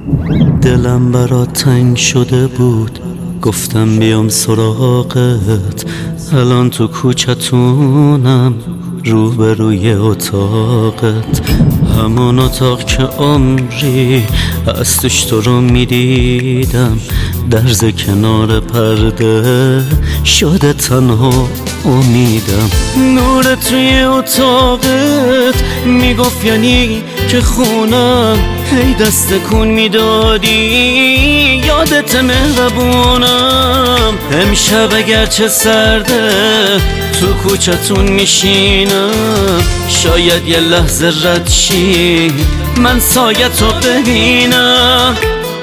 دلم برات تنگ شده بود، گفتم بیام سراغت. الان تو کوچتونم روبروی اتاقت، همون اتاق که عمری از توش تو رو میدیدم. درز کنار پرده شده تنها امیدم. نور توی اتاقت میگفت یعنی که خونم، هی دست کن میدادی یادت مهربونم. امشب اگرچه سرده تو کوچتون میشینم، شاید یه لحظه رد شی من سایت رو ببینم.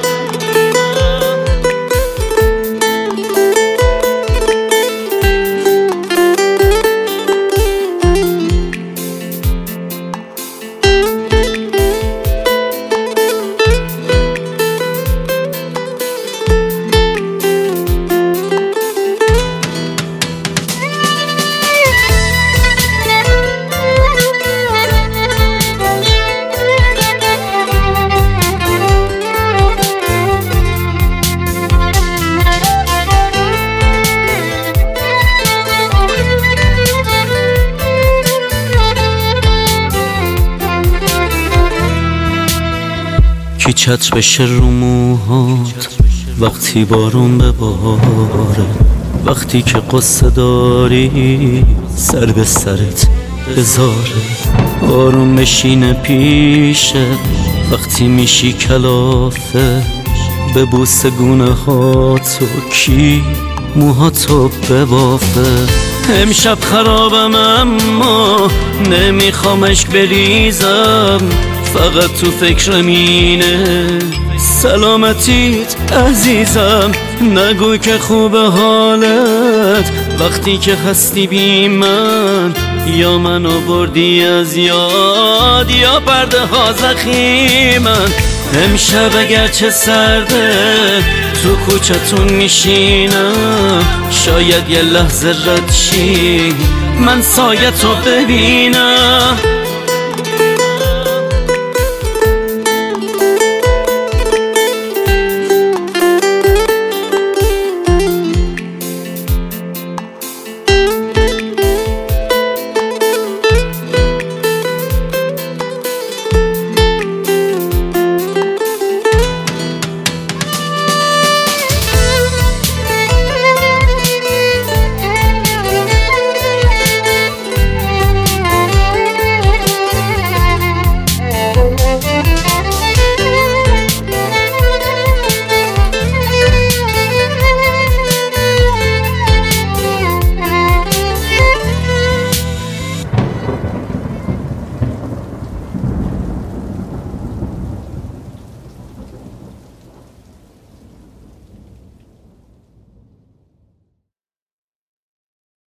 کی چتر بشه رو موهات وقتی بارون بباره، وقتی که قصه داری سر به سرت بذاره. آروم بشینه پیشه وقتی میشی کلافه، ببوس گونه هاتو کی موهاتو ببافه. امشب خرابم اما نمیخوام اشک بریزم، فقط تو فکرم اینه سلامتیت عزیزم. نگوی که خوبه حالت وقتی که هستی بی من، یا منو بردی از یاد یا پرده ها زخیمن. امشب اگرچه سرده تو کوچتون میشینم، شاید یه لحظه رد شی من سایت رو ببینم.